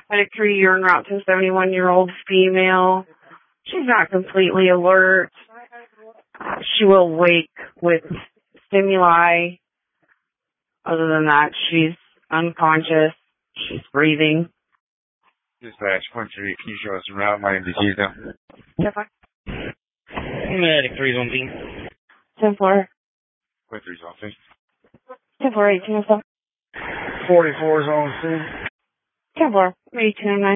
Medic 3, you're en route to a 71-year-old female. She's not completely alert. She will wake with stimuli. Other than that, she's unconscious. She's breathing. Dispatch, 1-3, can you show us en route? My name is Hugo. Yes, sir. Medic 3's on scene. 10-4. 1-3's on scene. 10-4, 1807. 44's on scene. 10-4, 1809.